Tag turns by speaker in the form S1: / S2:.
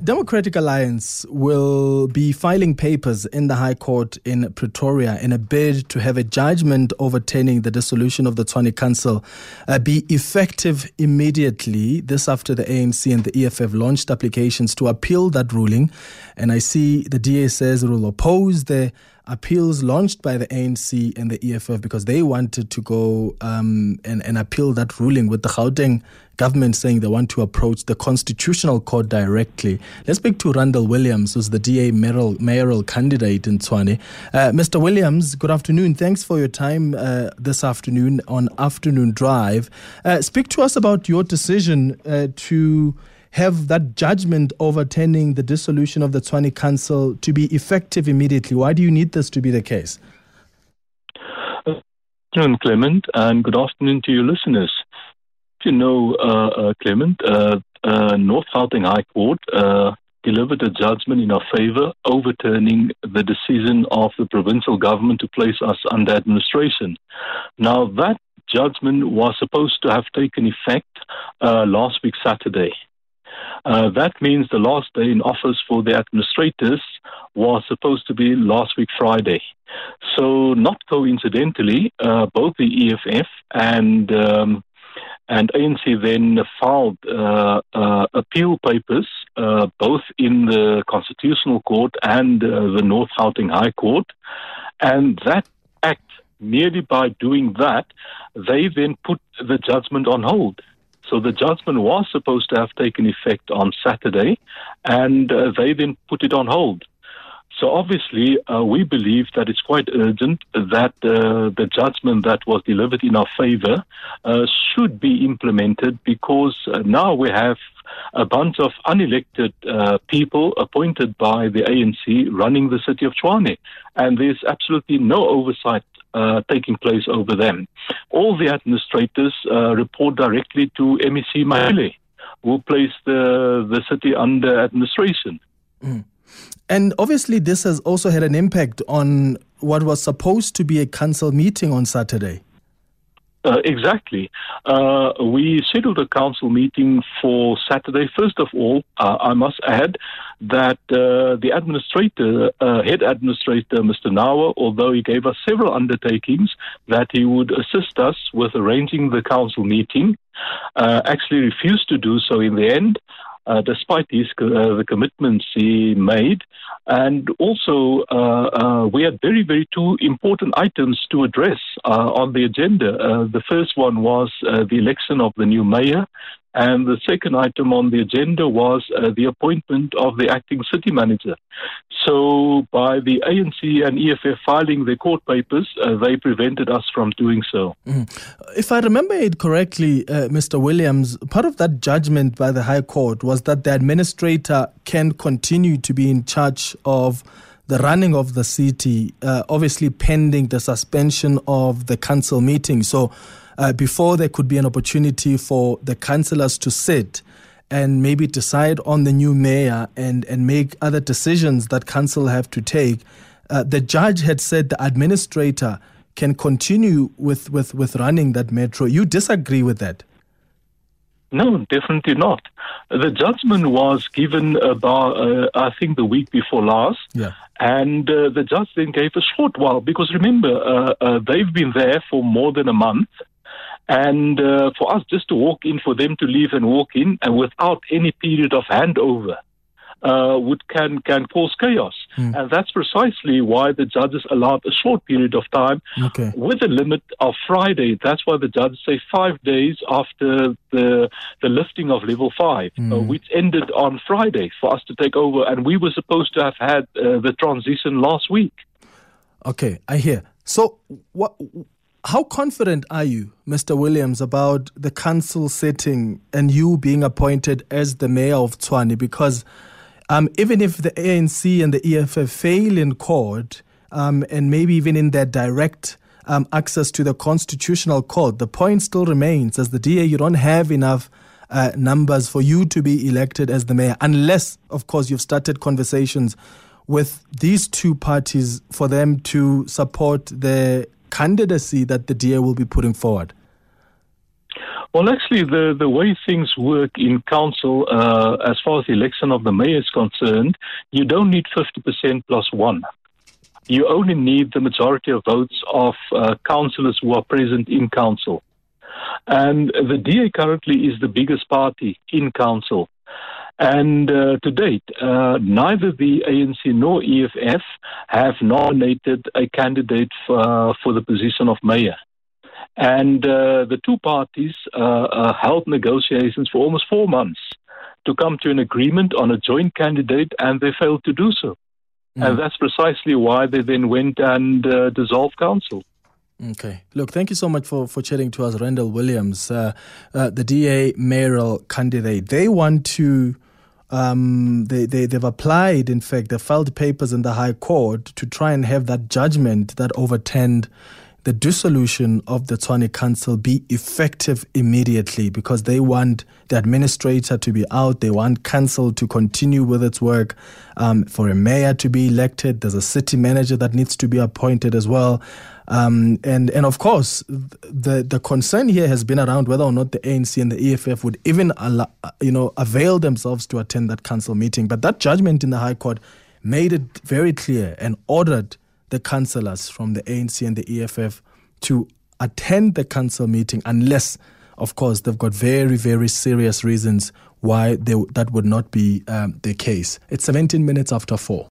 S1: Democratic Alliance will be filing papers in the High Court in Pretoria in a bid to have a judgment overturning the dissolution of the Tshwane Council be effective immediately. This after the ANC and the EFF launched applications to appeal that ruling. And I see the DA says it will oppose the appeals launched by the ANC and the EFF because they wanted to go and appeal that ruling, with the Gauteng government saying they want to approach the Constitutional Court directly. Let's speak to Randall Williams, who's the DA mayoral candidate in Tshwane. Mr. Williams, good afternoon. Thanks for your time this afternoon on Afternoon Drive. Speak to us about your decision to have that judgment overturning the dissolution of the Tshwane Council to be effective immediately. Why do you need this to be the case?
S2: Good afternoon, Clement, and good afternoon to your listeners. You know, Clement, North Gauteng High Court delivered a judgment in our favour overturning the decision of the provincial government to place us under administration. Now, that judgment was supposed to have taken effect last week Saturday. That means the last day in office for the administrators was supposed to be last week Friday. So, not coincidentally, both the EFF and ANC then filed appeal papers, both in the Constitutional Court and the North Gauteng High Court. And that act, merely by doing that, they then put the judgment on hold. So the judgment was supposed to have taken effect on Saturday, and they then put it on hold. So obviously, we believe that it's quite urgent that the judgment that was delivered in our favour should be implemented, because now we have a bunch of unelected people appointed by the ANC running the city of Tshwane, and there's absolutely no oversight taking place over them. All the administrators report directly to MEC Mahele, who placed the city under administration.
S1: Mm. And obviously this has also had an impact on what was supposed to be a council meeting on Saturday.
S2: Exactly. We scheduled a council meeting for Saturday. First of all, I must add that the head administrator, Mr. Nawa, although he gave us several undertakings that he would assist us with arranging the council meeting, actually refused to do so in the end, despite the commitments he made. And also, we had very two important items to address on the agenda. The first one was the election of the new mayor, and the second item on the agenda was the appointment of the acting city manager. So by the ANC and EFF filing their court papers, they prevented us from doing so.
S1: If I remember it correctly, Mr. Williams, part of that judgment by the High Court was that the administrator can continue to be in charge of the running of the city, obviously pending the suspension of the council meeting. So before there could be an opportunity for the councillors to sit and maybe decide on the new mayor and make other decisions that council have to take, the judge had said the administrator can continue with running that metro. You disagree with that?
S2: No, definitely not. The judgment was given about, I think, the week before last. Yeah. And the judge then gave a short while, because remember, they've been there for more than a month. And for us just to walk in, for them to leave and walk in, and without any period of handover, can cause chaos. And that's precisely why the judges allowed a short period of time with a limit of Friday. That's why the judges say 5 days after the lifting of level 5, which ended on Friday for us to take over. And we were supposed to have had the transition last week.
S1: Okay, I hear. So how confident are you, Mr. Williams, about the council sitting and you being appointed as the mayor of Tshwane? Because even if the ANC and the EFF fail in court, and maybe even in their direct access to the Constitutional Court, the point still remains, as the DA, you don't have enough numbers for you to be elected as the mayor, unless, of course, you've started conversations with these two parties for them to support the candidacy that the DA will be putting forward.
S2: Well, actually, the way things work in council, as far as the election of the mayor is concerned, you don't need 50% plus one. You only need the majority of votes of councillors who are present in council. And the DA currently is the biggest party in council. And to date, neither the ANC nor EFF have nominated a candidate for the position of mayor. And the two parties held negotiations for almost 4 months to come to an agreement on a joint candidate, and they failed to do so. And that's precisely why they then went and dissolved council.
S1: Okay. Look, thank you so much for chatting to us, Randall Williams, the DA mayoral candidate. They want to, they've applied, in fact, they filed papers in the High Court to try and have that judgment that overturned the dissolution of the Tshwane Council be effective immediately, because they want the administrator to be out. They want council to continue with its work, for a mayor to be elected. There's a city manager that needs to be appointed as well. And of course, the concern here has been around whether or not the ANC and the EFF would even avail themselves to attend that council meeting. But that judgment in the High Court made it very clear and ordered the councillors from the ANC and the EFF to attend the council meeting unless, of course, they've got very, very serious reasons why that would not be the case. It's 17 minutes after 4.